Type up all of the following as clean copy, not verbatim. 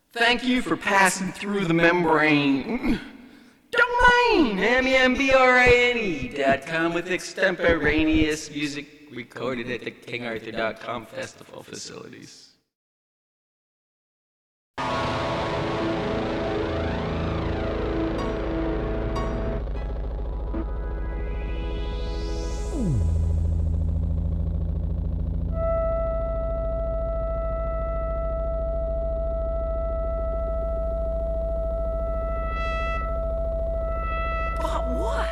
Thank you for passing through the membrane. Domain, membrane.com with extemporaneous music recorded at the KingArthur.com festival facilities. But what?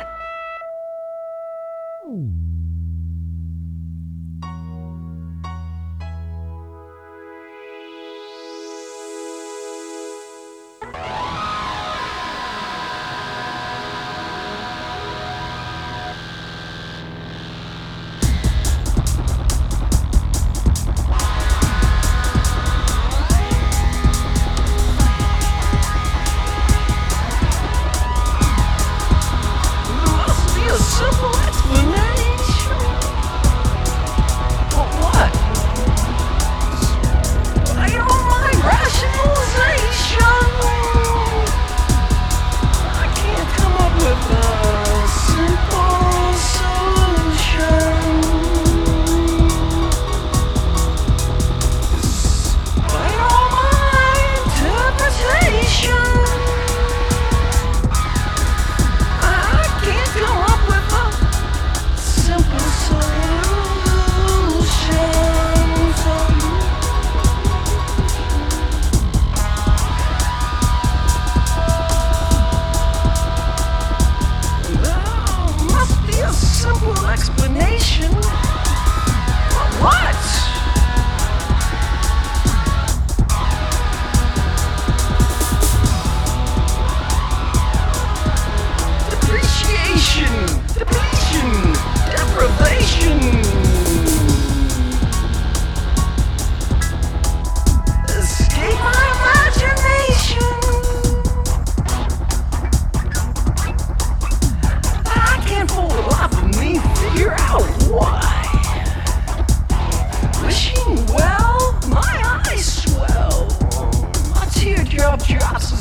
Simple explanation. But what? I don't mind rationalization. I can't come up with a simple solution. I don't mind interpretation. I can't come up with a simple solution for you. There must be a simple explanation. For what? Depreciation, depletion, deprivation. Escape my imagination. I can't for the life of me figure out why. Wishing well, my eyes swell. My teardrop drops